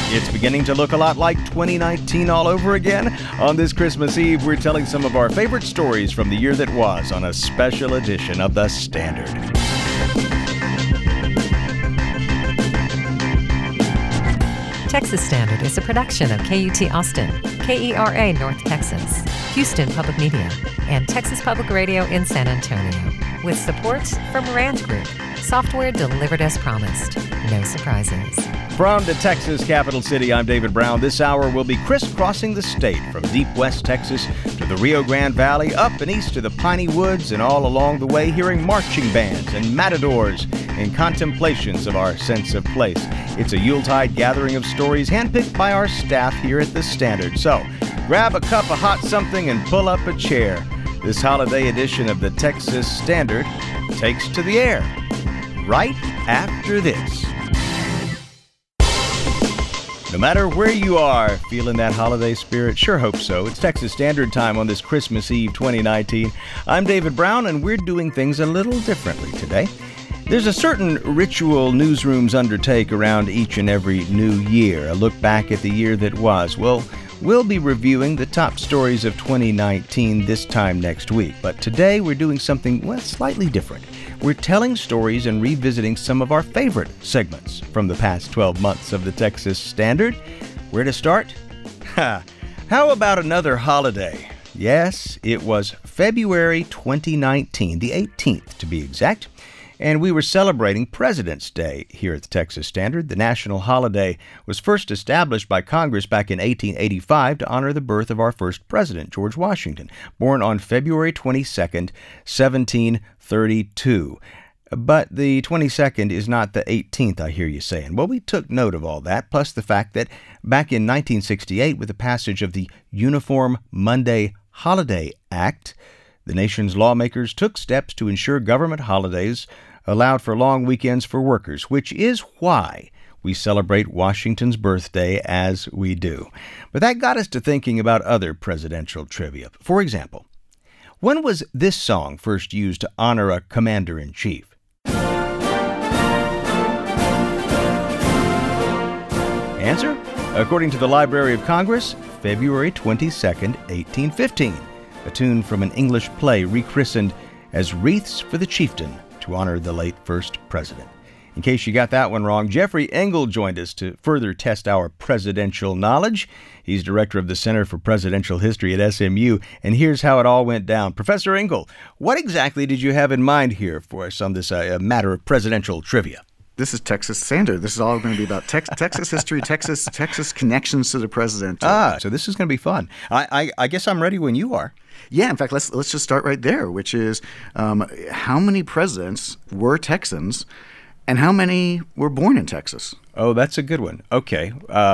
It's beginning to look a lot like 2019 all over again. On this Christmas Eve, we're telling some of our favorite stories from the year that was on a special edition of The Standard. Texas Standard is a production of KUT Austin, KERA North Texas, Houston Public Media, and Texas Public Radio in San Antonio, with support from Rand Group. Software delivered as promised. No surprises. From the Texas capital city, I'm David Brown. This hour we'll be crisscrossing the state from deep West Texas to the Rio Grande Valley, up and east to the Piney Woods, and all along the way hearing marching bands and matadors in contemplations of our sense of place. It's a Yuletide gathering of stories handpicked by our staff here at The Standard. So grab a cup of hot something and pull up a chair. This holiday edition of the Texas Standard takes to the air right after this. No matter where you are, feeling that holiday spirit? Sure hope so. It's Texas Standard Time on this Christmas Eve 2019. I'm David Brown, and we're doing things a little differently today. There's a certain ritual newsrooms undertake around each and every new year, a look back at the year that was. Well, we'll be reviewing the top stories of 2019 this time next week, but today we're doing something, well, slightly different. We're telling stories and revisiting some of our favorite segments from the past 12 months of the Texas Standard. Where to start? How about another holiday? Yes, it was February 2019, the 18th to be exact, and we were celebrating President's Day here at the Texas Standard. The national holiday was first established by Congress back in 1885 to honor the birth of our first president, George Washington, born on February 22nd, 1732. But the 22nd is not the 18th, I hear you saying. Well, we took note of all that, plus the fact that back in 1968, with the passage of the Uniform Monday Holiday Act, the nation's lawmakers took steps to ensure government holidays allowed for long weekends for workers, which is why we celebrate Washington's birthday as we do. But that got us to thinking about other presidential trivia. For example, when was this song first used to honor a commander-in-chief? Answer? According to the Library of Congress, February 22nd, 1815. A tune from an English play rechristened as Wreaths for the Chieftain to honor the late first president. In case you got that one wrong, Jeffrey Engel joined us to further test our presidential knowledge. He's director of the Center for Presidential History at SMU, and here's how it all went down. Professor Engel, what exactly did you have in mind here for us on this matter of presidential trivia? This is Texas Standard. This is all going to be about Texas history, Texas connections to the president. So this is going to be fun. I guess I'm ready when you are. Yeah, in fact, let's just start right there, which is how many presidents were Texans and how many were born in Texas? Oh, that's a good one. Okay.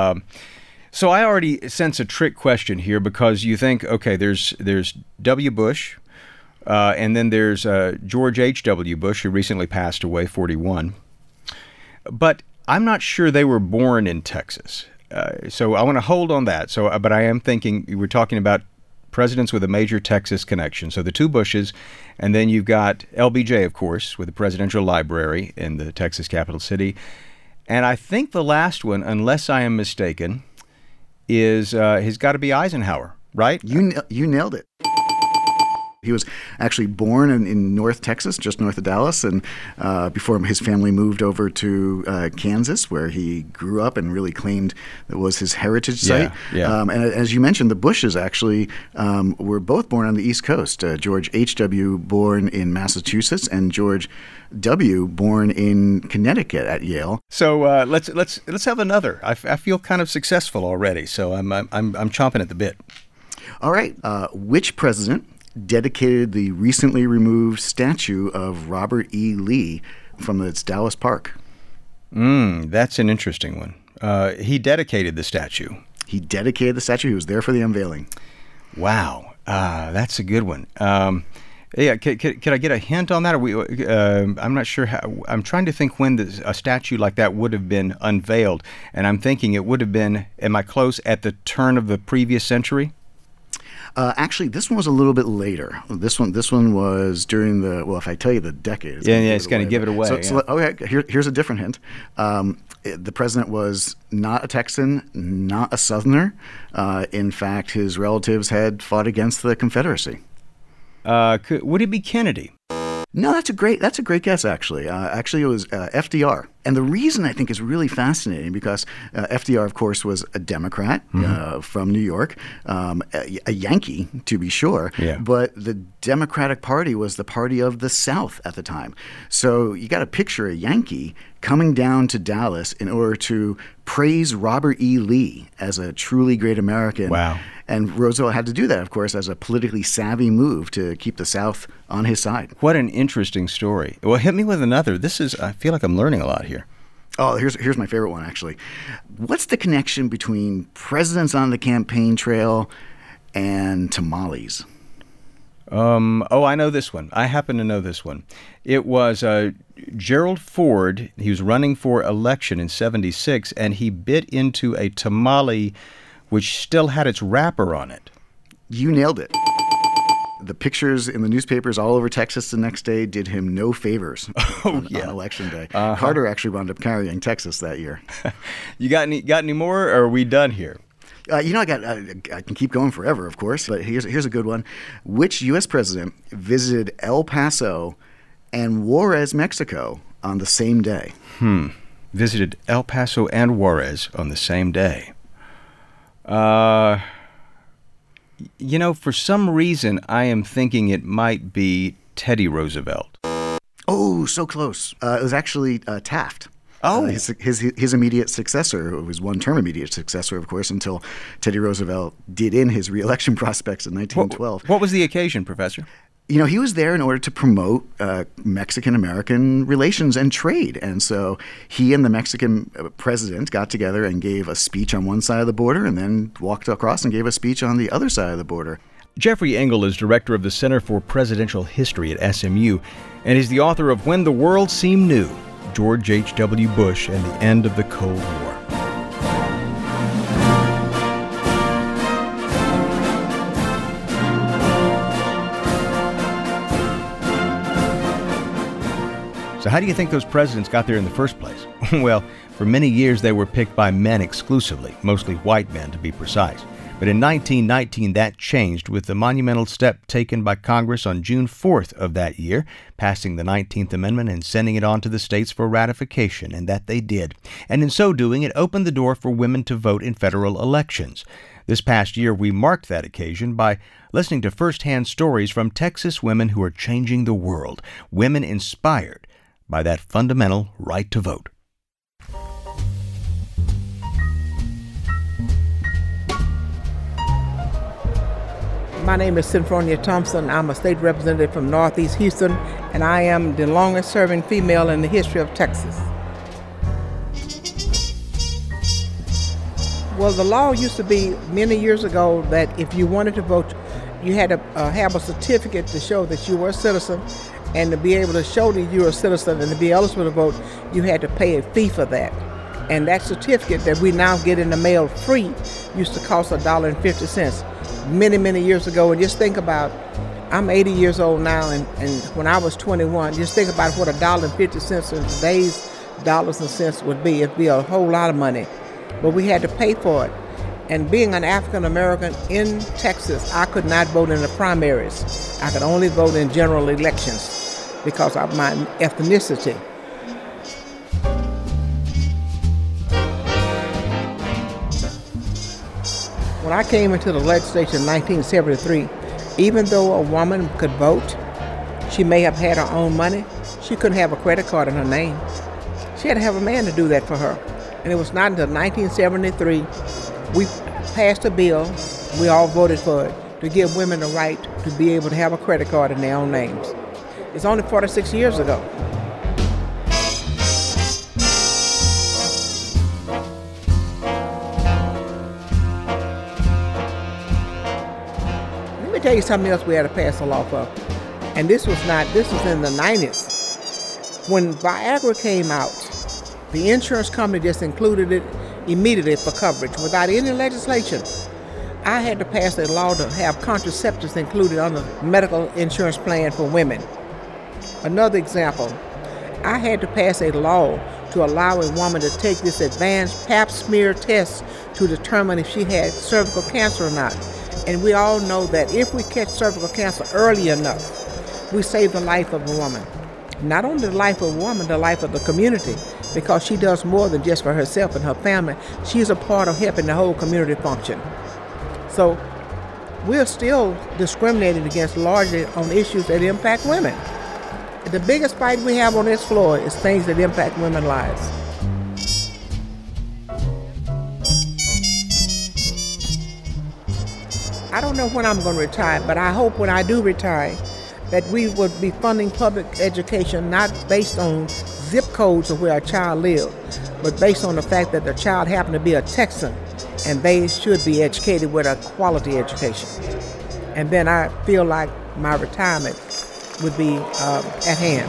So I already sense a trick question here because you think, okay, there's W. Bush, and then there's George H.W. Bush, who recently passed away, 41. But I'm not sure they were born in Texas. So I want to hold on that. But I am thinking we're talking about presidents with a major Texas connection. So the two Bushes, and then you've got LBJ, of course, with the Presidential Library in the Texas capital city. And I think the last one, unless I am mistaken, is has got to be Eisenhower, right? You nailed it. He was actually born in North Texas, just north of Dallas, and before his family moved over to Kansas, where he grew up and really claimed it was his heritage site. Yeah. And as you mentioned, the Bushes actually were both born on the East Coast. George H.W. born in Massachusetts, and George W. born in Connecticut at Yale. So let's have another. I feel kind of successful already, so I'm chomping at the bit. All right. Which president dedicated the recently removed statue of Robert E. Lee from its Dallas Park? That's an interesting one. He dedicated the statue. He dedicated the statue. He was there for the unveiling. Wow. That's a good one. Yeah, could I get a hint on that? I'm not sure how. I'm trying to think when a statue like that would have been unveiled, and I'm thinking it would have been, am I close, at the turn of the previous century? Actually, this one was a little bit later. This one was during the, well, if I tell you the decade. It's going to give it away. So okay, here's a different hint. The president was not a Texan, not a Southerner. In fact, his relatives had fought against the Confederacy. Would it be Kennedy? No, that's a great guess, actually. Actually, it was FDR. And the reason I think is really fascinating because FDR, of course, was a Democrat from New York, a Yankee, to be sure. Yeah. But the Democratic Party was the party of the South at the time. So you got to picture a Yankee coming down to Dallas in order to praise Robert E. Lee as a truly great American. Wow. And Roosevelt had to do that, of course, as a politically savvy move to keep the South on his side. What an interesting story. Well, hit me with another. I feel like I'm learning a lot here. Oh, here's my favorite one, actually. What's the connection between presidents on the campaign trail and tamales? I know this one. I happen to know this one. It was Gerald Ford. He was running for election in 1976, and he bit into a tamale which still had its wrapper on it. You nailed it. The pictures in the newspapers all over Texas the next day did him no favors on Election Day. Carter actually wound up carrying Texas that year. You got any more, or are we done here? I can keep going forever, of course, but here's a good one. Which U.S. president visited El Paso and Juarez, Mexico on the same day? Visited El Paso and Juarez on the same day. For some reason, I am thinking it might be Teddy Roosevelt. Oh, so close. It was actually Taft. Oh. His immediate successor, who was one-term immediate successor, of course, until Teddy Roosevelt did in his re-election prospects in 1912. What was the occasion, Professor? He was there in order to promote Mexican-American relations and trade. And so he and the Mexican president got together and gave a speech on one side of the border and then walked across and gave a speech on the other side of the border. Jeffrey Engel is director of the Center for Presidential History at SMU and is the author of When the World Seemed New, George H.W. Bush and the End of the Cold War. So how do you think those presidents got there in the first place? Well, for many years they were picked by men exclusively, mostly white men to be precise. But in 1919 that changed with the monumental step taken by Congress on June 4th of that year, passing the 19th Amendment and sending it on to the states for ratification, and that they did. And in so doing, it opened the door for women to vote in federal elections. This past year, we marked that occasion by listening to first-hand stories from Texas women who are changing the world, women inspired by that fundamental right to vote. My name is Symphonia Thompson. I'm a state representative from Northeast Houston, and I am the longest-serving female in the history of Texas. Well, the law used to be many years ago that if you wanted to vote, you had to have a certificate to show that you were a citizen, and to be able to show that you were a citizen and to be eligible to vote, you had to pay a fee for that. And that certificate that we now get in the mail free used to cost $1.50 many, many years ago. And just think about, I'm 80 years old now, and when I was 21, just think about what $1.50 in today's dollars and cents would be. It'd be a whole lot of money. But we had to pay for it. And being an African American in Texas, I could not vote in the primaries. I could only vote in general elections because of my ethnicity. When I came into the legislature in 1973, even though a woman could vote, she may have had her own money, she couldn't have a credit card in her name. She had to have a man to do that for her. And it was not until 1973 we passed a bill, we all voted for it, to give women the right to be able to have a credit card in their own names. It's only 46 years ago. Let me tell you something else we had to pass a law for. And this was in the 90s. When Viagra came out, the insurance company just included it immediately for coverage without any legislation. I had to pass a law to have contraceptives included on the medical insurance plan for women. Another example, I had to pass a law to allow a woman to take this advanced pap smear test to determine if she had cervical cancer or not. And we all know that if we catch cervical cancer early enough, we save the life of a woman. Not only the life of a woman, the life of the community, because she does more than just for herself and her family. She is a part of helping the whole community function. So we're still discriminated against largely on issues that impact women. The biggest fight we have on this floor is things that impact women's lives. I don't know when I'm going to retire, but I hope when I do retire that we would be funding public education not based on zip codes of where a child lives, but based on the fact that the child happened to be a Texan and they should be educated with a quality education. And then I feel like my retirement would be at hand.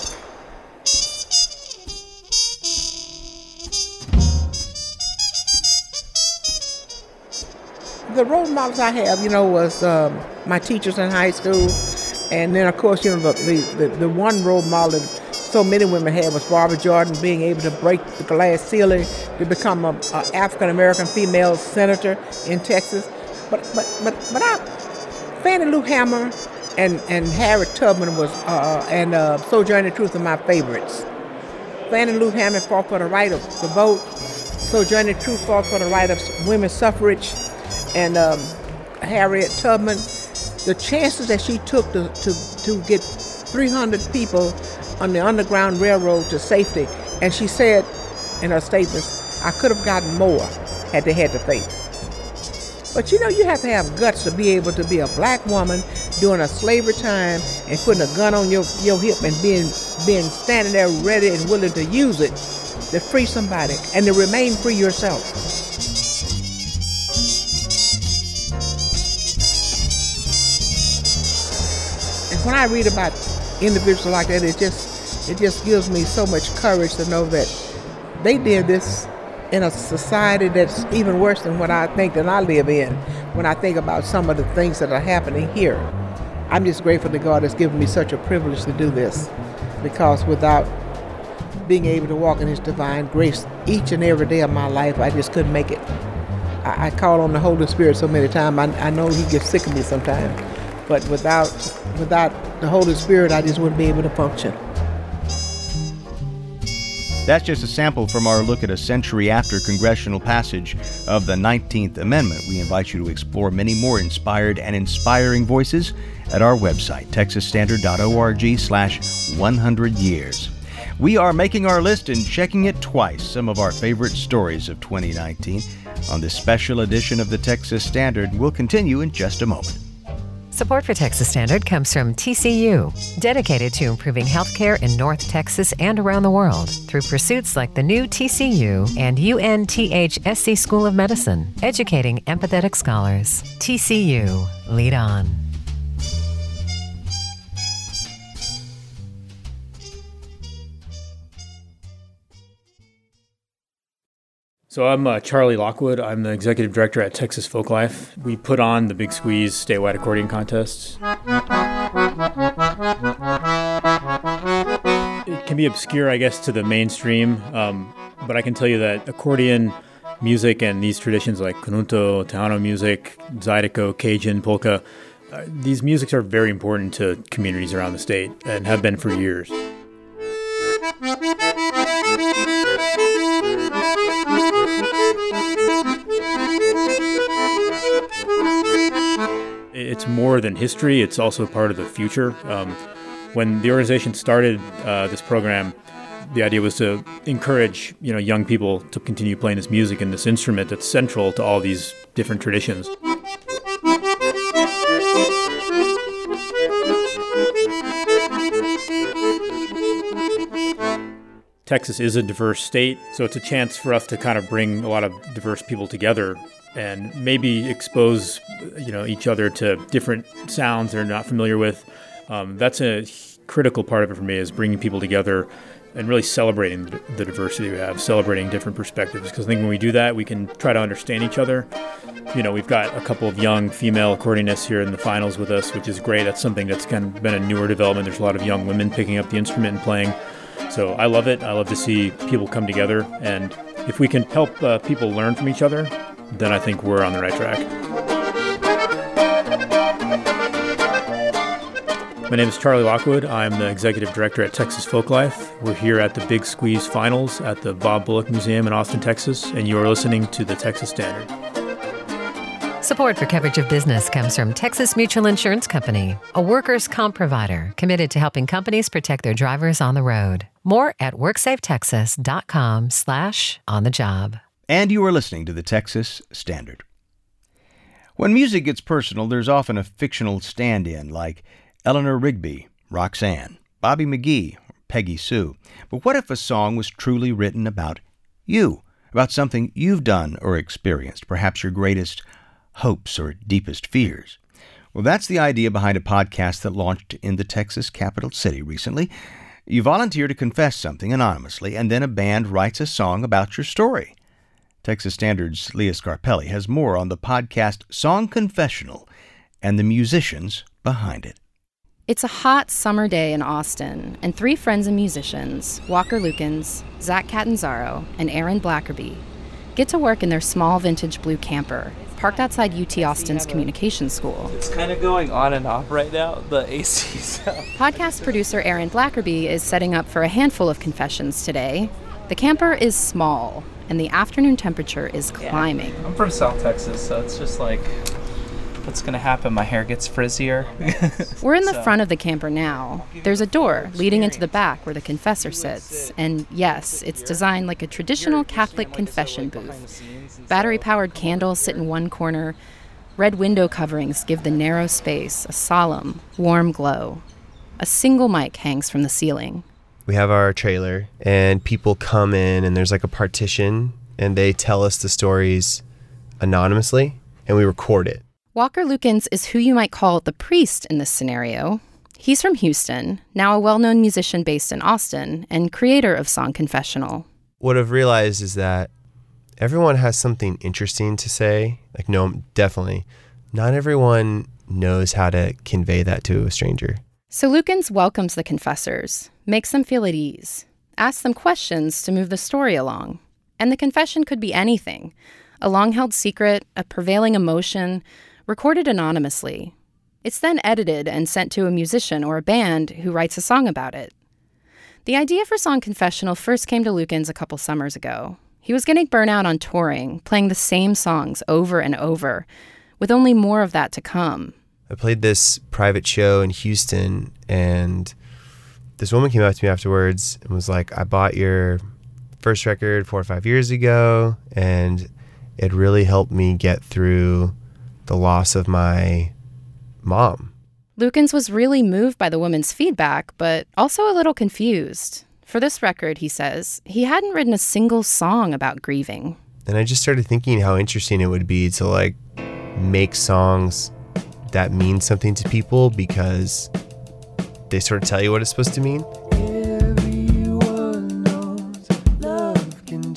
The role models I have, was my teachers in high school. And then, of course, the one role model that so many women had was Barbara Jordan, being able to break the glass ceiling to become an African-American female senator in Texas. But Fannie Lou Hamer and Harriet Tubman and Sojourner Truth are my favorites. Fannie Lou Hamer fought for the right of the vote. Sojourner Truth fought for the right of women's suffrage. And Harriet Tubman, the chances that she took to get 300 people on the Underground Railroad to safety, and she said in her statements, I could have gotten more had they had the faith. But you have to have guts to be able to be a black woman during a slavery time and putting a gun on your hip and being standing there ready and willing to use it to free somebody and to remain free yourself. When I read about individuals like that, it just gives me so much courage to know that they did this in a society that's even worse than what I think that I live in. When I think about some of the things that are happening here, I'm just grateful that God has given me such a privilege to do this, because without being able to walk in His divine grace each and every day of my life, I just couldn't make it. I call on the Holy Spirit so many times. I know He gets sick of me sometimes. But without the Holy Spirit, I just wouldn't be able to function. That's just a sample from our look at a century after congressional passage of the 19th Amendment. We invite you to explore many more inspired and inspiring voices at our website, texasstandard.org/100 years. We are making our list and checking it twice, some of our favorite stories of 2019 on this special edition of the Texas Standard. We'll continue in just a moment. Support for Texas Standard comes from TCU, dedicated to improving healthcare in North Texas and around the world through pursuits like the new TCU and UNTH-SC School of Medicine, educating empathetic scholars. TCU, lead on. So I'm Charlie Lockwood. I'm the executive director at Texas Folklife. We put on the Big Squeeze statewide accordion contests. It can be obscure, I guess, to the mainstream, but I can tell you that accordion music and these traditions like Conjunto, Tejano music, Zydeco, Cajun, polka, these musics are very important to communities around the state and have been for years. It's more than history, it's also part of the future. When the organization started this program, the idea was to encourage young people to continue playing this music and this instrument that's central to all these different traditions. Texas is a diverse state, so it's a chance for us to kind of bring a lot of diverse people together and maybe expose, each other to different sounds they're not familiar with. That's a critical part of it for me, is bringing people together and really celebrating the diversity we have, celebrating different perspectives. Because I think when we do that, we can try to understand each other. We've got a couple of young female accordionists here in the finals with us, which is great. That's something that's kind of been a newer development. There's a lot of young women picking up the instrument and playing. So I love it. I love to see people come together. And if we can help people learn from each other, then I think we're on the right track. My name is Charlie Lockwood. I'm the executive director at Texas Folklife. We're here at the Big Squeeze Finals at the Bob Bullock Museum in Austin, Texas, and you are listening to the Texas Standard. Support for coverage of business comes from Texas Mutual Insurance Company, a workers' comp provider committed to helping companies protect their drivers on the road. More at WorksafeTexas.com/on-the-job. And you are listening to the Texas Standard. When music gets personal, there's often a fictional stand-in like Eleanor Rigby, Roxanne, Bobby McGee, or Peggy Sue. But what if a song was truly written about you, about something you've done or experienced, perhaps your greatest hopes or deepest fears? Well, that's the idea behind a podcast that launched in the Texas capital city recently. You volunteer to confess something anonymously, and then a band writes a song about your story. Texas Standard's Leah Scarpelli has more on the podcast Song Confessional and the musicians behind it. It's a hot summer day in Austin, and three friends and musicians, Walker Lukens, Zach Catanzaro, and Aaron Blackerby, get to work in their small vintage blue camper, parked outside UT Austin's Communications School. It's kind of going on and off right now, the AC's out. Podcast producer Aaron Blackerby is setting up for a handful of confessions today. The camper is small, and the afternoon temperature is climbing. I'm from South Texas, so it's just like, what's going to happen? My hair gets frizzier. We're in the front of the camper now. There's a door leading into the back where the confessor sits. And yes, it's designed like a traditional Catholic confession booth. Battery-powered candles sit in one corner. Red window coverings give the narrow space a solemn, warm glow. A single mic hangs from the ceiling. We have our trailer, and people come in, and there's like a partition, and they tell us the stories anonymously, and we record it. Walker Lukens is who you might call the priest in this scenario. He's from Houston, now a well-known musician based in Austin, and creator of Song Confessional. What I've realized is that everyone has something interesting to say. Like, no, definitely. Not everyone knows how to convey that to a stranger. So Lukens welcomes the confessors, makes them feel at ease, asks them questions to move the story along. And the confession could be anything. A long-held secret, a prevailing emotion, recorded anonymously. It's then edited and sent to a musician or a band who writes a song about it. The idea for Song Confessional first came to Lukens a couple summers ago. He was getting burnout on touring, playing the same songs over and over, with only more of that to come. I played this private show in Houston, and this woman came up to me afterwards and was like, I bought your first record 4 or 5 years ago, and it really helped me get through the loss of my mom. Lukens was really moved by the woman's feedback, but also a little confused. For this record, he says, he hadn't written a single song about grieving. And I just started thinking how interesting it would be to like make songs that mean something to people because they sort of tell you what it's supposed to mean. Everyone knows love can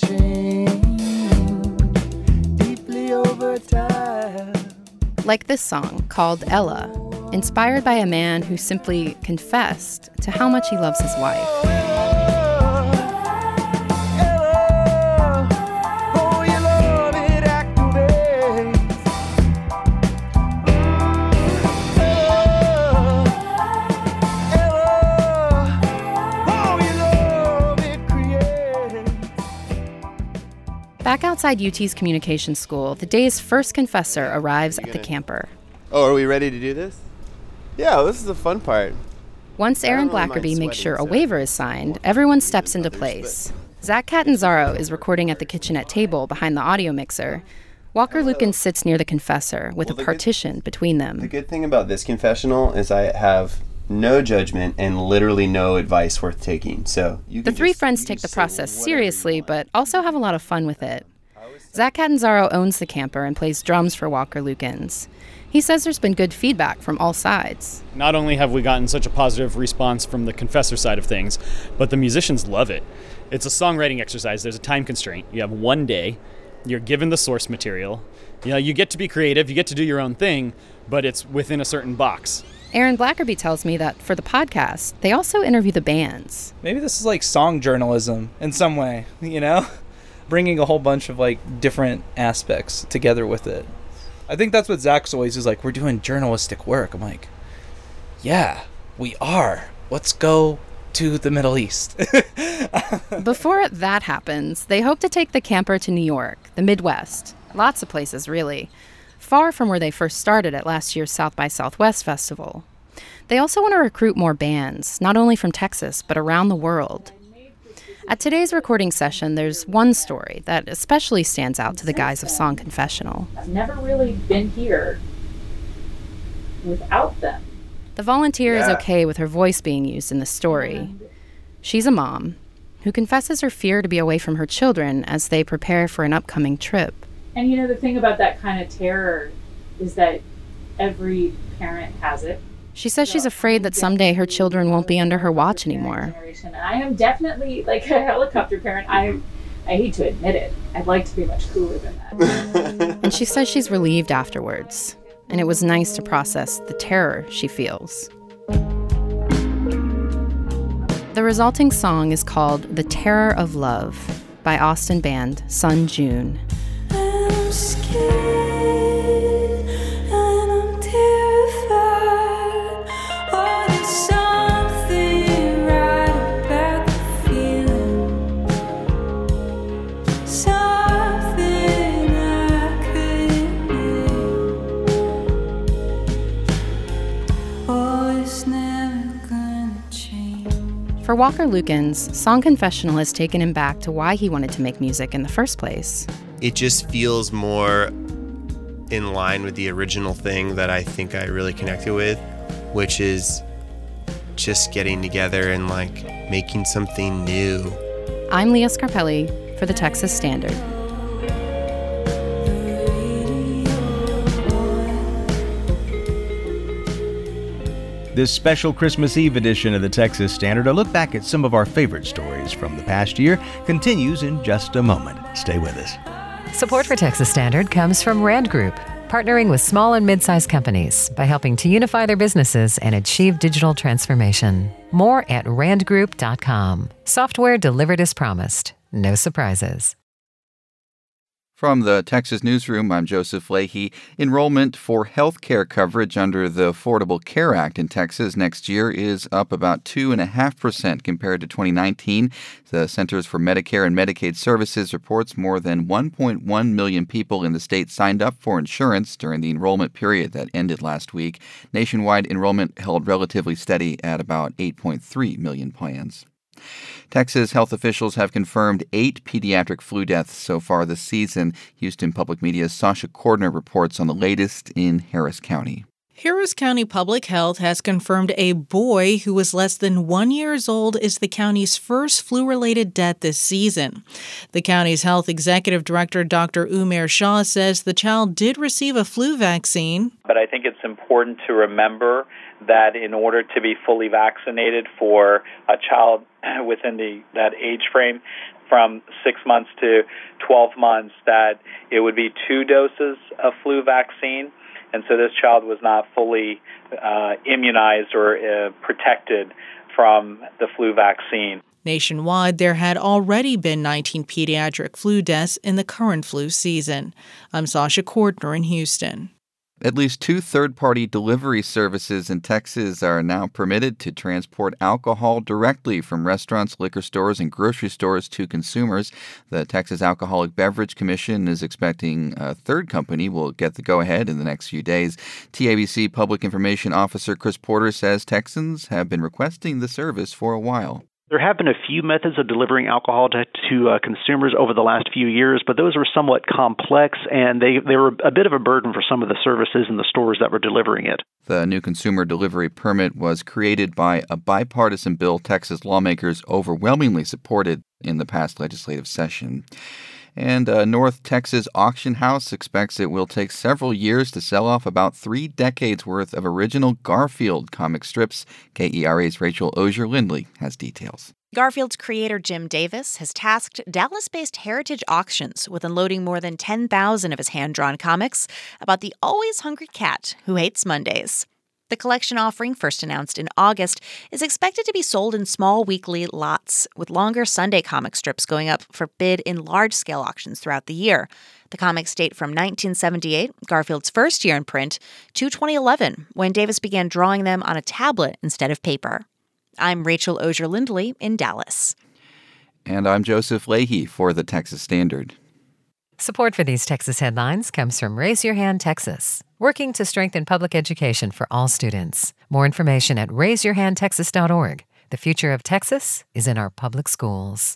change deeply over time. Like this song called Ella, inspired by a man who simply confessed to how much he loves his wife. Back outside UT's Communications School, the day's first confessor arrives at the camper. Oh, are we ready to do this? Yeah, this is the fun part. Once Aaron Blackerby makes sure a waiver is signed, everyone steps into place. Zach Catanzaro is recording at the kitchenette table behind the audio mixer. Walker Lukens sits near the confessor with a partition between them. The good thing about this confessional is I have no judgment and literally no advice worth taking. So the three friends take the process seriously, but also have a lot of fun with it. Zach Catanzaro owns the camper and plays drums for Walker Lukens. He says there's been good feedback from all sides. Not only have we gotten such a positive response from the confessor side of things, but the musicians love it. It's a songwriting exercise. There's a time constraint. You have 1 day. You're given the source material. You know, you get to be creative. You get to do your own thing, but it's within a certain box. Aaron Blackerby tells me that for the podcast, they also interview the bands. Maybe this is like song journalism in some way, you know? Bringing a whole bunch of like different aspects together with it. I think that's what Zach's always is like, we're doing journalistic work. I'm like, yeah, we are. Let's go to the Middle East. Before that happens, they hope to take the camper to New York, the Midwest. Lots of places, really. Far from where they first started at last year's South by Southwest festival. They also want to recruit more bands, not only from Texas, but around the world. At today's recording session, there's one story that especially stands out to the guys of Song Confessional. I've never really been here without them. The volunteer is okay with her voice being used in the story. She's a mom who confesses her fear to be away from her children as they prepare for an upcoming trip. And you know, the thing about that kind of terror is that every parent has it. She says she's afraid that someday her children won't be under her watch anymore. And I am definitely like a helicopter parent. I hate to admit it. I'd like to be much cooler than that. And she says she's relieved afterwards. And it was nice to process the terror she feels. The resulting song is called The Terror of Love by Austin band Sun June. I'm scared and I'm terrified. Oh, there's something right about the feeling. Something I couldn't name. Oh, it's never gonna change. For Walker Lukens, Song Confessional has taken him back to why he wanted to make music in the first place. It just feels more in line with the original thing that I think I really connected with, which is just getting together and like making something new. I'm Leah Scarpelli for the Texas Standard. This special Christmas Eve edition of the Texas Standard, a look back at some of our favorite stories from the past year, continues in just a moment. Stay with us. Support for Texas Standard comes from Rand Group, partnering with small and mid-sized companies by helping to unify their businesses and achieve digital transformation. More at randgroup.com. Software delivered as promised. No surprises. From the Texas Newsroom, I'm Joseph Leahy. Enrollment for health care coverage under the Affordable Care Act in Texas next year is up about 2.5% compared to 2019. The Centers for Medicare and Medicaid Services reports more than 1.1 million people in the state signed up for insurance during the enrollment period that ended last week. Nationwide enrollment held relatively steady at about 8.3 million plans. Texas health officials have confirmed 8 pediatric flu deaths so far this season. Houston Public Media's Sasha Cordner reports on the latest in Harris County. Harris County Public Health has confirmed a boy who was less than 1 year old is the county's first flu-related death this season. The county's health executive director, Dr. Umair Shah, says the child did receive a flu vaccine. But I think it's important to remember that in order to be fully vaccinated for a child within that age frame from 6 months to 12 months, that it would be 2 doses of flu vaccine. And so this child was not fully immunized or protected from the flu vaccine. Nationwide, there had already been 19 pediatric flu deaths in the current flu season. I'm Sasha Cordner in Houston. At least 2 third-party delivery services in Texas are now permitted to transport alcohol directly from restaurants, liquor stores, and grocery stores to consumers. The Texas Alcoholic Beverage Commission is expecting a third company will get the go-ahead in the next few days. TABC Public Information Officer Chris Porter says Texans have been requesting the service for a while. There have been a few methods of delivering alcohol to consumers over the last few years, but those were somewhat complex, and they were a bit of a burden for some of the services and the stores that were delivering it. The new consumer delivery permit was created by a bipartisan bill Texas lawmakers overwhelmingly supported in the past legislative session. And a North Texas auction house expects it will take several years to sell off about 3 decades worth of original Garfield comic strips. KERA's Rachel Osier-Lindley has details. Garfield's creator Jim Davis has tasked Dallas-based Heritage Auctions with unloading more than 10,000 of his hand-drawn comics about the always hungry cat who hates Mondays. The collection offering, first announced in August, is expected to be sold in small weekly lots, with longer Sunday comic strips going up for bid in large-scale auctions throughout the year. The comics date from 1978, Garfield's first year in print, to 2011, when Davis began drawing them on a tablet instead of paper. I'm Rachel Osier-Lindley in Dallas. And I'm Joseph Leahy for the Texas Standard. Support for these Texas headlines comes from Raise Your Hand Texas, working to strengthen public education for all students. More information at raiseyourhandtexas.org. The future of Texas is in our public schools.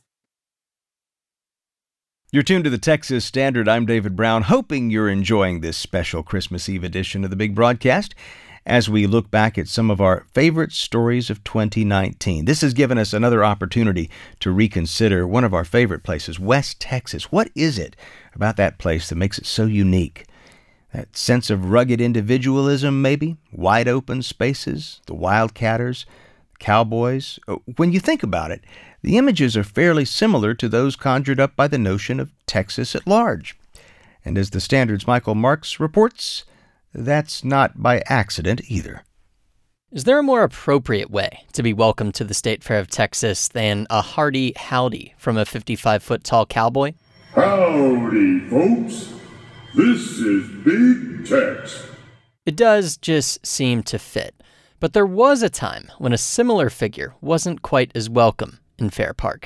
You're tuned to the Texas Standard. I'm David Brown, hoping you're enjoying this special Christmas Eve edition of the Big Broadcast as we look back at some of our favorite stories of 2019. This has given us another opportunity to reconsider one of our favorite places, West Texas. What is it about that place that makes it so unique? That sense of rugged individualism, maybe? Wide open spaces, the wildcatters, cowboys. When you think about it, the images are fairly similar to those conjured up by the notion of Texas at large. And as the Standard's Michael Marks reports, that's not by accident either. Is there a more appropriate way to be welcomed to the State Fair of Texas than a hearty howdy from a 55-foot-tall cowboy? Howdy, folks. This is Big Tex. It does just seem to fit. But there was a time when a similar figure wasn't quite as welcome in Fair Park.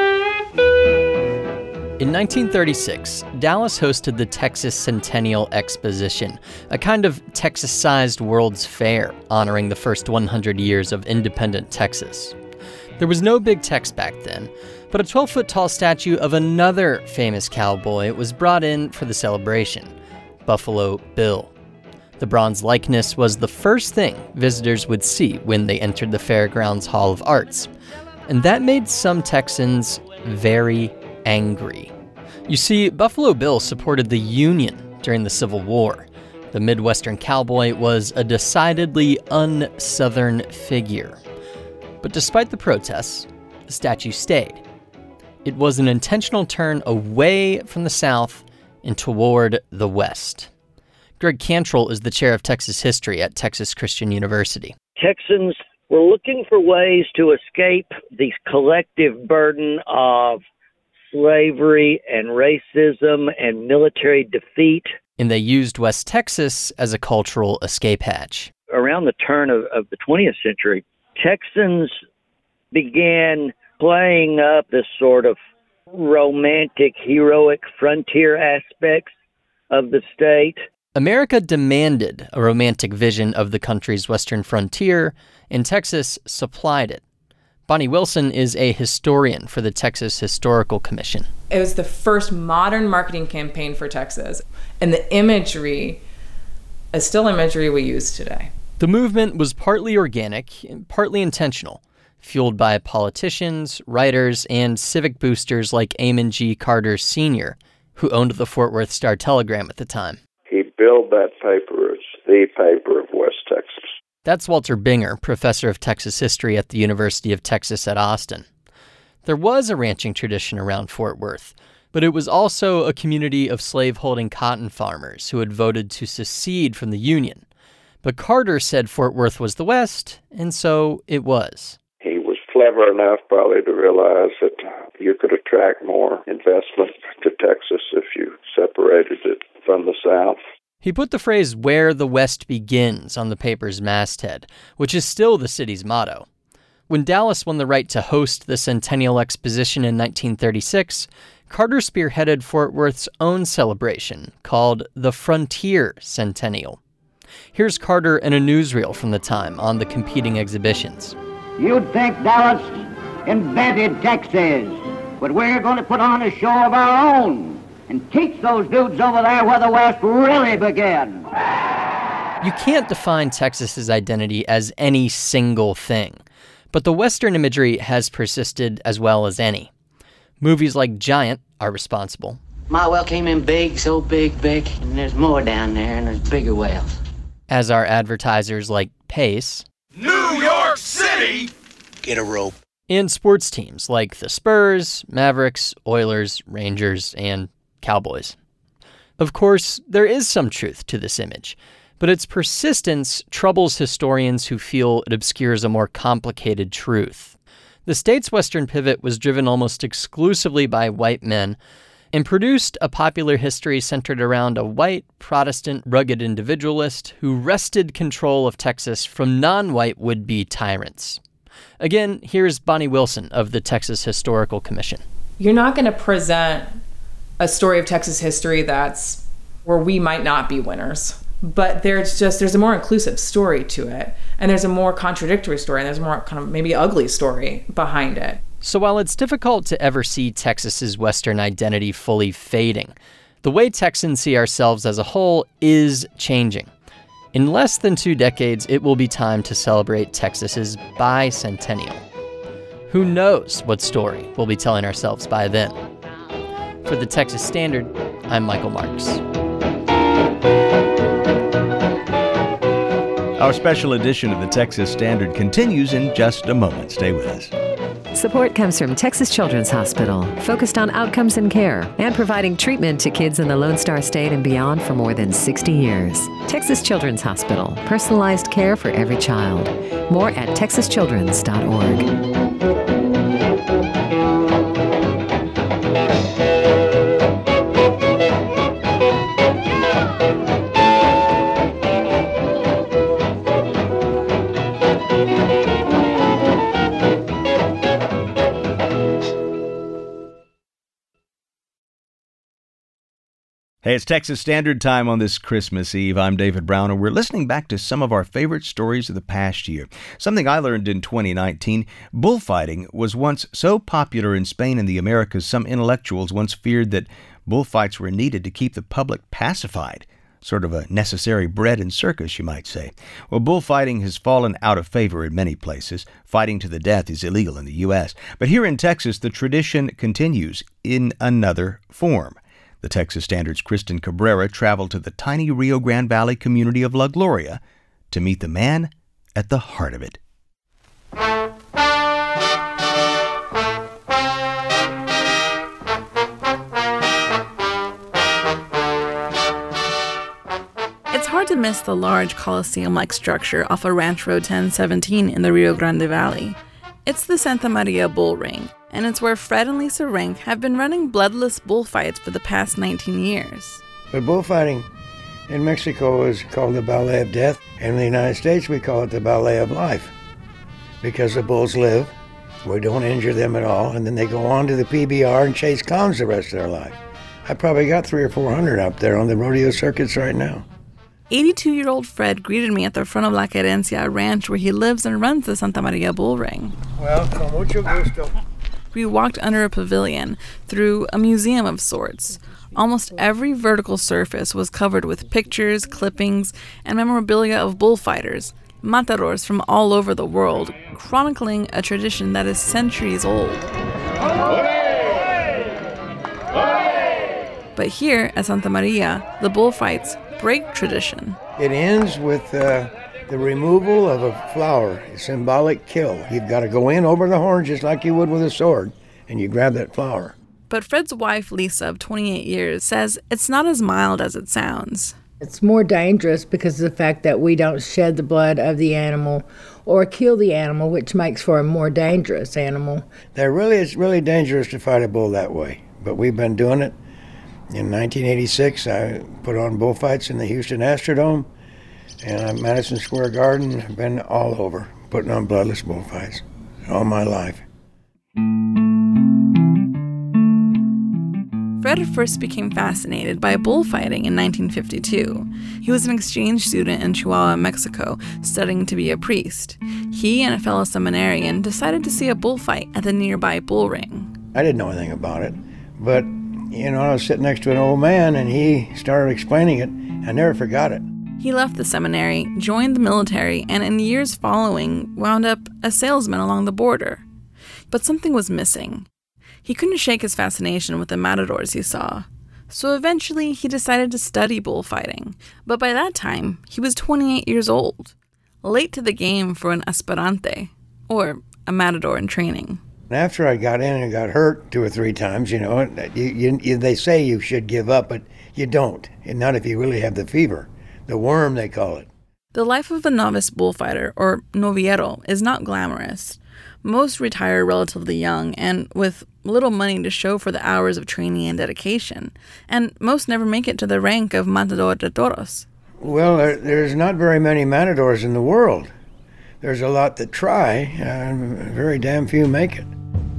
In 1936, Dallas hosted the Texas Centennial Exposition, a kind of Texas-sized World's Fair honoring the first 100 years of independent Texas. There was no Big Tex back then, but a 12-foot-tall statue of another famous cowboy was brought in for the celebration, Buffalo Bill. The bronze likeness was the first thing visitors would see when they entered the Fairgrounds Hall of Arts, and that made some Texans very angry. You see, Buffalo Bill supported the Union during the Civil War. The Midwestern cowboy was a decidedly un-Southern figure. But despite the protests, the statue stayed. It was an intentional turn away from the South and toward the West. Greg Cantrell is the chair of Texas history at Texas Christian University. Texans were looking for ways to escape the collective burden of slavery and racism and military defeat. And they used West Texas as a cultural escape hatch. Around the turn of the 20th century, Texans began playing up this sort of romantic, heroic frontier aspects of the state. America demanded a romantic vision of the country's western frontier, and Texas supplied it. Bonnie Wilson is a historian for the Texas Historical Commission. It was the first modern marketing campaign for Texas, and the imagery is still imagery we use today. The movement was partly organic, partly intentional, fueled by politicians, writers, and civic boosters like Amon G. Carter Sr., who owned the Fort Worth Star-Telegram at the time. He billed that paper as the paper of West Texas. That's Walter Binger, professor of Texas history at the University of Texas at Austin. There was a ranching tradition around Fort Worth, but it was also a community of slave-holding cotton farmers who had voted to secede from the Union. But Carter said Fort Worth was the West, and so it was. He was clever enough probably to realize that you could attract more investment to Texas if you separated it from the South. He put the phrase, "where the West begins," on the paper's masthead, which is still the city's motto. When Dallas won the right to host the Centennial Exposition in 1936, Carter spearheaded Fort Worth's own celebration, called the Frontier Centennial. Here's Carter in a newsreel from the time on the competing exhibitions. You'd think Dallas invented Texas, but we're going to put on a show of our own and teach those dudes over there where the West really began. You can't define Texas's identity as any single thing, but the Western imagery has persisted as well as any. Movies like Giant are responsible. My well came in big, so big, and there's more down there, and there's bigger wells. As are advertisers like Pace. New York City! Get a rope. And sports teams like the Spurs, Mavericks, Oilers, Rangers, and Cowboys. Of course, there is some truth to this image, But its persistence troubles historians who feel it obscures a more complicated truth. The state's western pivot was driven almost exclusively by white men and produced a popular history centered around a white, Protestant, rugged individualist who wrested control of Texas from non-white would-be tyrants. Again, here's Bonnie Wilson of the Texas Historical Commission. You're not going to present a story of Texas history that's where we might not be winners. But there's a more inclusive story to it, and there's a more contradictory story, and there's a more kind of maybe ugly story behind it. So while it's difficult to ever see Texas's Western identity fully fading, the way Texans see ourselves as a whole is changing. In less than 2 decades, it will be time to celebrate Texas's bicentennial. Who knows what story we'll be telling ourselves by then? For the Texas Standard, I'm Michael Marks. Our special edition of the Texas Standard continues in just a moment. Stay with us. Support comes from Texas Children's Hospital, focused on outcomes and care, and providing treatment to kids in the Lone Star State and beyond for more than 60 years. Texas Children's Hospital, personalized care for every child. More at texaschildrens.org. Hey, it's Texas Standard Time on this Christmas Eve. I'm David Brown, and we're listening back to some of our favorite stories of the past year. Something I learned in 2019, bullfighting was once so popular in Spain and the Americas, some intellectuals once feared that bullfights were needed to keep the public pacified. Sort of a necessary bread and circus, you might say. Well, bullfighting has fallen out of favor in many places. Fighting to the death is illegal in the U.S. But here in Texas, the tradition continues in another form. The Texas Standard's Kristen Cabrera traveled to the tiny Rio Grande Valley community of La Gloria to meet the man at the heart of it. It's hard to miss the large Coliseum-like structure off of Ranch Road 1017 in the Rio Grande Valley. It's the Santa Maria Bull Ring, and it's where Fred and Lisa Rink have been running bloodless bullfights for the past 19 years. But bullfighting in Mexico is called the Ballet of Death, and in the United States we call it the Ballet of Life, because the bulls live, we don't injure them at all, and then they go on to the PBR and chase clowns the rest of their life. I probably got 300 or 400 out there on the rodeo circuits right now. 82-year-old Fred greeted me at the front of La Querencia Ranch, where he lives and runs the Santa Maria Bull Ring. Well, con mucho gusto. We walked under a pavilion through a museum of sorts. Almost every vertical surface was covered with pictures, clippings, and memorabilia of bullfighters, matadors from all over the world, chronicling a tradition that is centuries old. But here at Santa Maria, the bullfights break tradition. It ends with the removal of a flower, a symbolic kill. You've got to go in over the horn just like you would with a sword, and you grab that flower. But Fred's wife, Lisa, of 28 years, says it's not as mild as it sounds. It's more dangerous because of the fact that we don't shed the blood of the animal or kill the animal, which makes for a more dangerous animal. It's really dangerous to fight a bull that way, but we've been doing it. In 1986, I put on bullfights in the Houston Astrodome, and at Madison Square Garden. I've been all over putting on bloodless bullfights all my life. Fred first became fascinated by bullfighting in 1952. He was an exchange student in Chihuahua, Mexico, studying to be a priest. He and a fellow seminarian decided to see a bullfight at the nearby bull ring. I didn't know anything about it, but I was sitting next to an old man, and he started explaining it. I never forgot it. He left the seminary, joined the military, and in the years following, wound up a salesman along the border. But something was missing. He couldn't shake his fascination with the matadors he saw. So eventually, he decided to study bullfighting. But by that time, he was 28 years old, late to the game for an aspirante, or a matador in training. After I got in and got hurt 2 or 3 times, they say you should give up, but you don't, and not if you really have the fever. The worm, they call it. The life of a novice bullfighter, or novillero, is not glamorous. Most retire relatively young and with little money to show for the hours of training and dedication, and most never make it to the rank of matador de toros. Well, there's not very many matadors in the world. There's a lot that try, very damn few make it.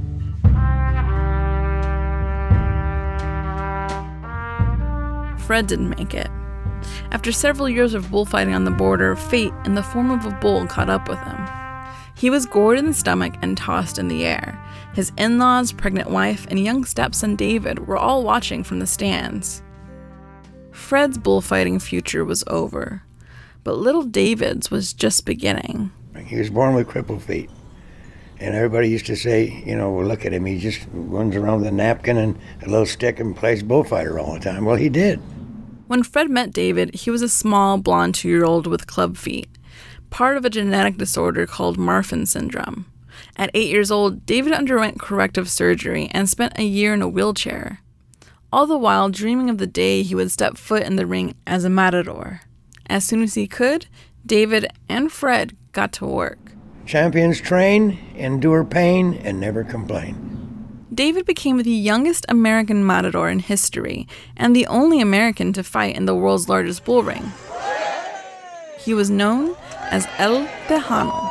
Fred didn't make it. After several years of bullfighting on the border, fate in the form of a bull caught up with him. He was gored in the stomach and tossed in the air. His in-laws, pregnant wife, and young stepson David were all watching from the stands. Fred's bullfighting future was over, but little David's was just beginning. He was born with crippled feet. And everybody used to say, well, look at him, he just runs around with a napkin and a little stick and plays bullfighter all the time. Well, he did. When Fred met David, he was a small, blonde 2-year-old with club feet, part of a genetic disorder called Marfan syndrome. At 8 years old, David underwent corrective surgery and spent a year in a wheelchair, all the while dreaming of the day he would step foot in the ring as a matador. As soon as he could, David and Fred got to work. Champions train, endure pain, and never complain. David became the youngest American matador in history and the only American to fight in the world's largest bull ring. He was known as El Tejano.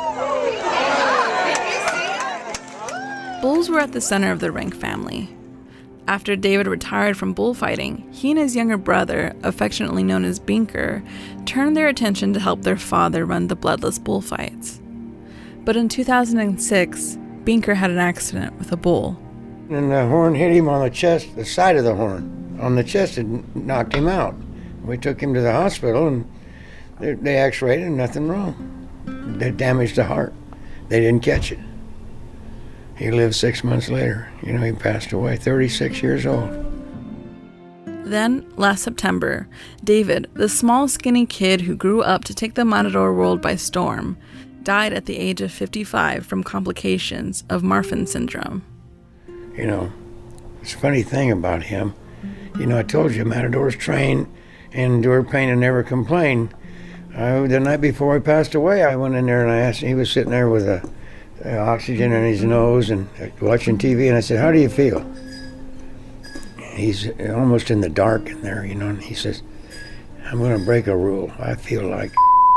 Bulls were at the center of the Rank family. After David retired from bullfighting, he and his younger brother, affectionately known as Binker, turned their attention to help their father run the bloodless bullfights. But in 2006, Binker had an accident with a bull. And the horn hit him on the chest, the side of the horn. On the chest, it knocked him out. We took him to the hospital, and they x-rayed and nothing wrong. They damaged the heart. They didn't catch it. He lived 6 months later. He passed away, 36 years old. Then, last September, David, the small, skinny kid who grew up to take the matador world by storm, died at the age of 55 from complications of Marfan syndrome. It's a funny thing about him. I told you, matadors train, endure pain, and never complain. The night before he passed away, I went in there and I asked him, he was sitting there with oxygen in his nose and watching TV, and I said, how do you feel? He's almost in the dark in there, and he says, I'm going to break a rule. I feel like...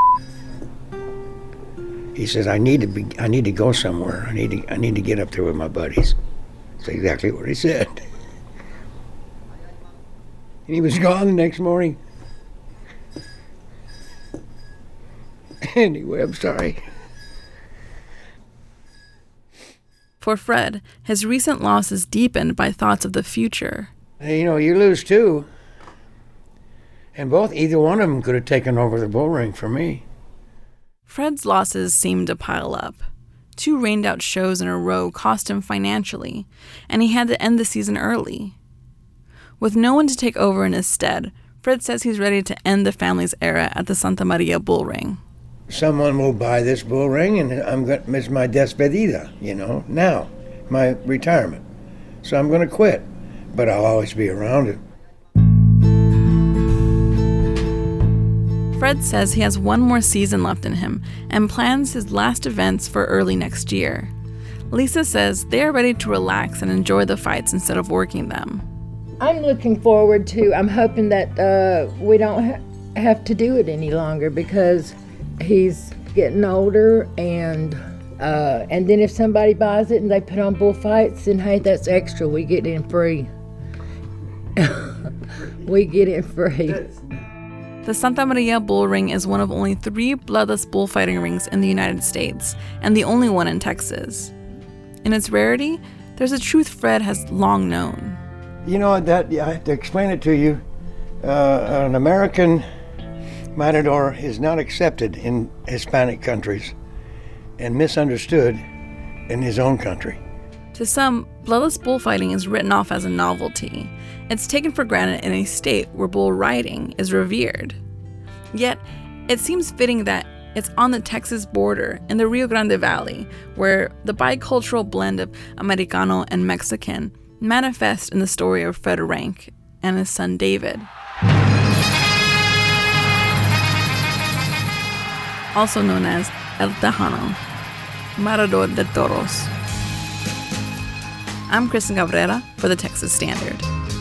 He says, I need to go somewhere. I need to get up there with my buddies. That's exactly what he said. And he was gone the next morning. Anyway, I'm sorry. For Fred, his recent losses deepened by thoughts of the future. You lose two. And either one of them could have taken over the bull ring for me. Fred's losses seemed to pile up. 2 rained-out shows in a row cost him financially, and he had to end the season early. With no one to take over in his stead, Fred says he's ready to end the family's era at the Santa Maria bull ring. Someone will buy this bull ring, and it's my despedida, now, my retirement. So I'm going to quit, but I'll always be around it. Fred says he has one more season left in him and plans his last events for early next year. Lisa says they are ready to relax and enjoy the fights instead of working them. I'm looking forward to, I'm hoping that we don't have to do it any longer because he's getting older, and then if somebody buys it and they put on bullfights, then hey, that's extra. We get in free. We get in free. The Santa Maria Bull Ring is one of only 3 bloodless bullfighting rings in the United States, and the only one in Texas. In its rarity, there's a truth Fred has long known. I have to explain it to you. An American matador is not accepted in Hispanic countries and misunderstood in his own country. To some, bloodless bullfighting is written off as a novelty. It's taken for granted in a state where bull riding is revered. Yet, it seems fitting that it's on the Texas border in the Rio Grande Valley, where the bicultural blend of Americano and Mexican manifests in the story of Fred Rank and his son David. also known as El Tejano, Matador de Toros. I'm Kristen Cabrera for the Texas Standard.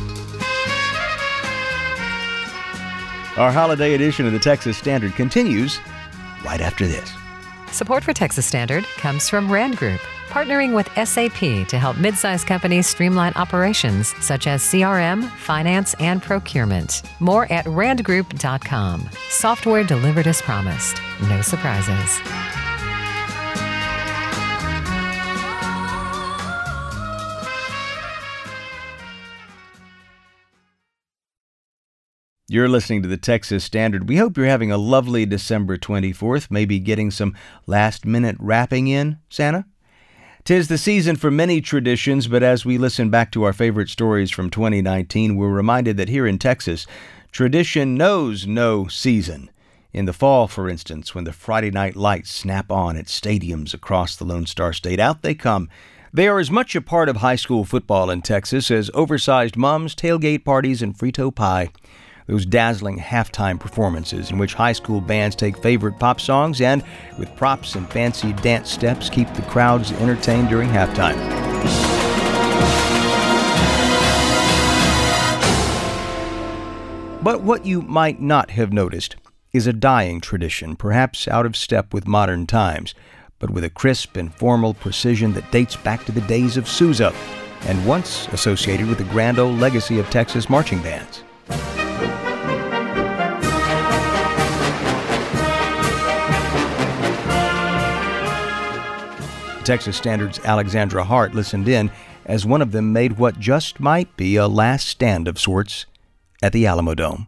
Our holiday edition of the Texas Standard continues right after this. Support for Texas Standard comes from Rand Group, partnering with SAP to help mid-sized companies streamline operations such as CRM, finance, and procurement. More at randgroup.com. Software delivered as promised. No surprises. You're listening to the Texas Standard. We hope you're having a lovely December 24th, maybe getting some last-minute wrapping in, Santa. 'Tis the season for many traditions, but as we listen back to our favorite stories from 2019, we're reminded that here in Texas, tradition knows no season. In the fall, for instance, when the Friday night lights snap on at stadiums across the Lone Star State, out they come. They are as much a part of high school football in Texas as oversized mums, tailgate parties, and Frito pie. Those dazzling halftime performances in which high school bands take favorite pop songs and, with props and fancy dance steps, keep the crowds entertained during halftime. But what you might not have noticed is a dying tradition, perhaps out of step with modern times, but with a crisp and formal precision that dates back to the days of Sousa, and once associated with the grand old legacy of Texas marching bands. Texas Standard's Alexandra Hart listened in as one of them made what just might be a last stand of sorts at the Alamodome.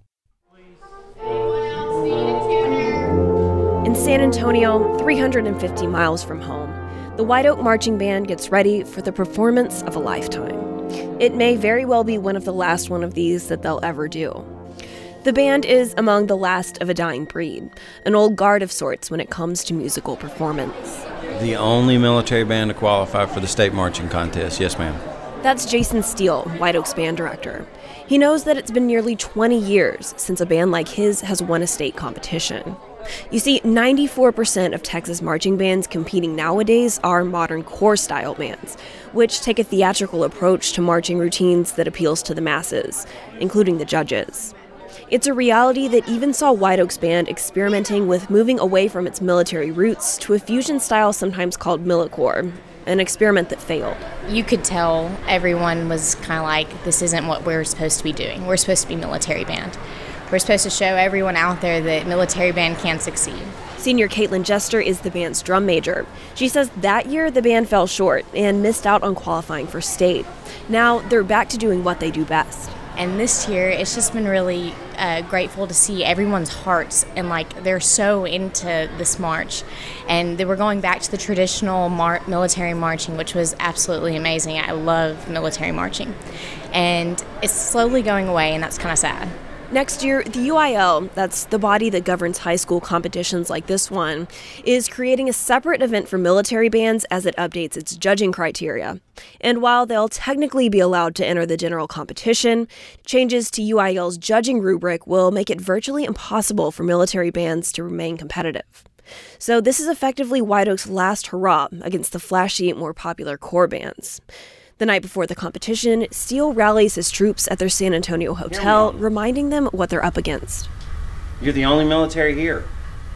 In San Antonio, 350 miles from home, the White Oak Marching Band gets ready for the performance of a lifetime. It may very well be one of the last one of these that they'll ever do. The band is among the last of a dying breed, an old guard of sorts when it comes to musical performance. The only military band to qualify for the state marching contest, yes ma'am. That's Jason Steele, White Oak's band director. He knows that it's been nearly 20 years since a band like his has won a state competition. You see, 94% of Texas marching bands competing nowadays are modern corps-style bands, which take a theatrical approach to marching routines that appeals to the masses, including the judges. It's a reality that even saw White Oak's band experimenting with moving away from its military roots to a fusion style sometimes called Militaire, an experiment that failed. You could tell everyone was kind of like, this isn't what we're supposed to be doing. We're supposed to be military band. We're supposed to show everyone out there that military band can succeed. Senior Caitlin Jester is the band's drum major. She says that year the band fell short and missed out on qualifying for state. Now they're back to doing what they do best. And this year, it's just been really grateful to see everyone's hearts and they're so into this march. And they were going back to the traditional military marching, which was absolutely amazing. I love military marching. And it's slowly going away, and that's kind of sad. Next year, the UIL, that's the body that governs high school competitions like this one, is creating a separate event for military bands as it updates its judging criteria. And while they'll technically be allowed to enter the general competition, changes to UIL's judging rubric will make it virtually impossible for military bands to remain competitive. So this is effectively White Oak's last hurrah against the flashy, more popular corps bands. The night before the competition, Steele rallies his troops at their San Antonio hotel, reminding them what they're up against. You're the only military here.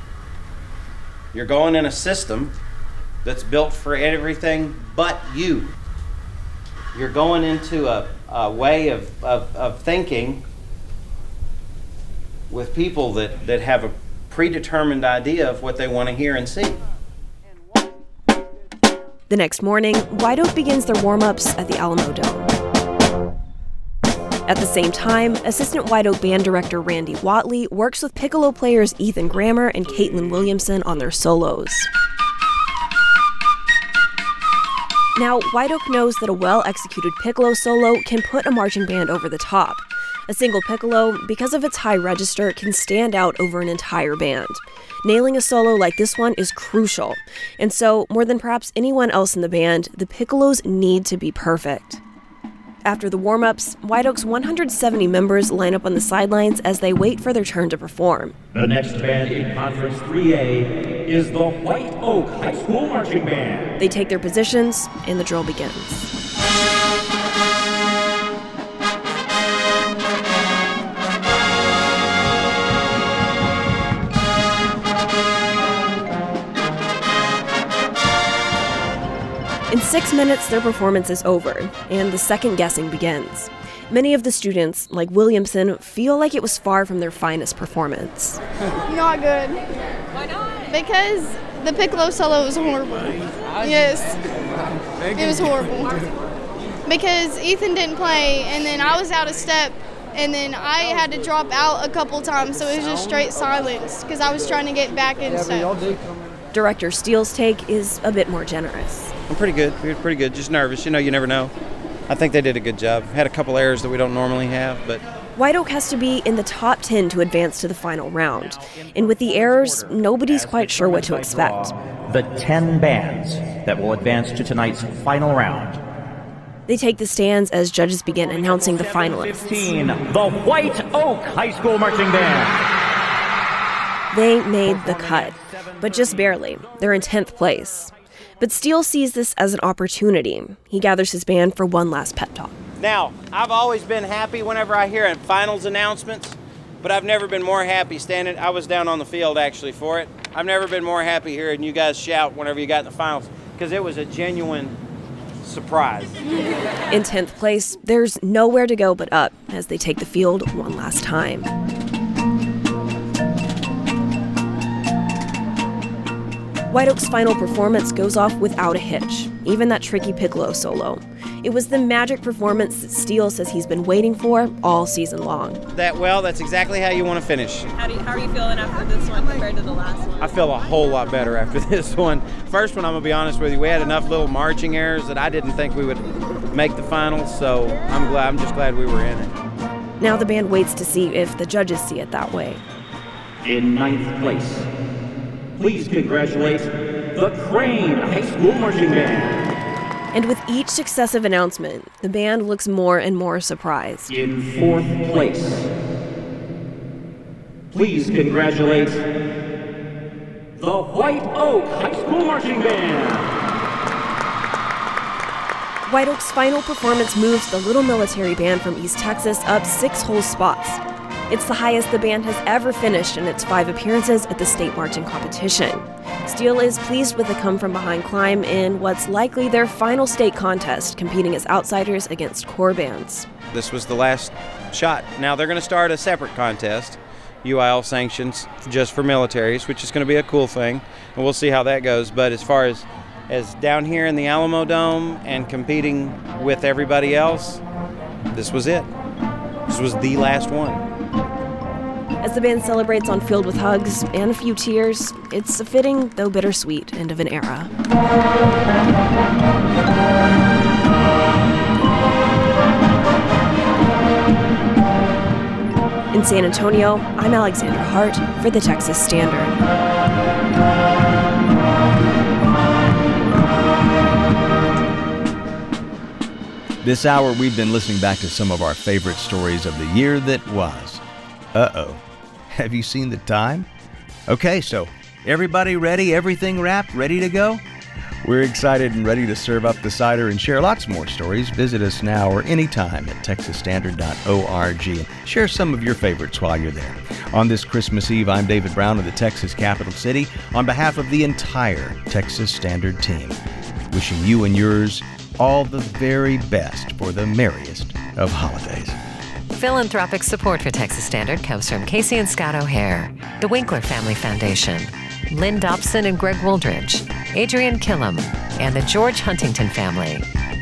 You're going in a system that's built for everything but you. You're going into a way of thinking with people that have a predetermined idea of what they want to hear and see. The next morning, White Oak begins their warm-ups at the Alamodome. At the same time, assistant White Oak band director Randy Watley works with piccolo players Ethan Grammer and Caitlin Williamson on their solos. Now, White Oak knows that a well-executed piccolo solo can put a marching band over the top. A single piccolo, because of its high register, can stand out over an entire band. Nailing a solo like this one is crucial, and so, more than perhaps anyone else in the band, the piccolos need to be perfect. After the warm-ups, White Oak's 170 members line up on the sidelines as they wait for their turn to perform. The next band in Conference 3A is the White Oak High School Marching Band. They take their positions, and the drill begins. In 6 minutes, their performance is over, and the second guessing begins. Many of the students, like Williamson, feel like it was far from their finest performance. Not good. Why not? Because the piccolo solo was horrible. Yes. It was horrible. Because Ethan didn't play, and then I was out of step, and then I had to drop out a couple times, so it was just straight silence because I was trying to get back in step. Director Steele's take is a bit more generous. I'm pretty good. We were pretty good. Just nervous. You never know. I think they did a good job. Had a couple errors that we don't normally have, but... White Oak has to be in the top 10 to advance to the final round. And with the errors, nobody's quite sure what to expect. The 10 bands that will advance to tonight's final round. They take the stands as judges begin announcing the finalists. 15, the White Oak High School Marching Band. They made the cut, but just barely. They're in 10th place. But Steele sees this as an opportunity. He gathers his band for one last pep talk. Now, I've always been happy whenever I hear finals announcements, but I've never been more happy standing. I was down on the field actually for it. I've never been more happy hearing you guys shout whenever you got in the finals, because it was a genuine surprise. In 10th place, there's nowhere to go but up as they take the field one last time. White Oak's final performance goes off without a hitch, even that tricky piccolo solo. It was the magic performance that Steele says he's been waiting for all season long. That's exactly how you want to finish. How are you feeling after this one compared to the last one? I feel a whole lot better after this one. First one, I'm going to be honest with you, we had enough little marching errors that I didn't think we would make the finals, so I'm just glad we were in it. Now the band waits to see if the judges see it that way. In 9th place, please congratulate the Crane High School Marching Band. And with each successive announcement, the band looks more and more surprised. In 4th place, please congratulate the White Oak High School Marching Band. White Oak's final performance moves the Little Military Band from East Texas up 6 whole spots. It's the highest the band has ever finished in its 5 appearances at the state marching competition. Steele is pleased with the come-from-behind climb in what's likely their final state contest, competing as outsiders against core bands. This was the last shot. Now they're going to start a separate contest, UIL sanctions, just for militaries, which is going to be a cool thing, and we'll see how that goes. But as far as down here in the Alamo Dome and competing with everybody else, this was it. This was the last one. As the band celebrates on Filled with Hugs and a few tears, it's a fitting, though bittersweet, end of an era. In San Antonio, I'm Alexandra Hart for the Texas Standard. This hour, we've been listening back to some of our favorite stories of the year that was. Uh-oh. Have you seen the time? Okay, so everybody ready? Everything wrapped? Ready to go? We're excited and ready to serve up the cider and share lots more stories. Visit us now or anytime at texasstandard.org and share some of your favorites while you're there. On this Christmas Eve, I'm David Brown of the Texas Capital City on behalf of the entire Texas Standard team, wishing you and yours all the very best for the merriest of holidays. Philanthropic support for Texas Standard comes from Casey and Scott O'Hare, the Winkler Family Foundation, Lynn Dobson and Greg Wooldridge, Adrian Killam, and the George Huntington family.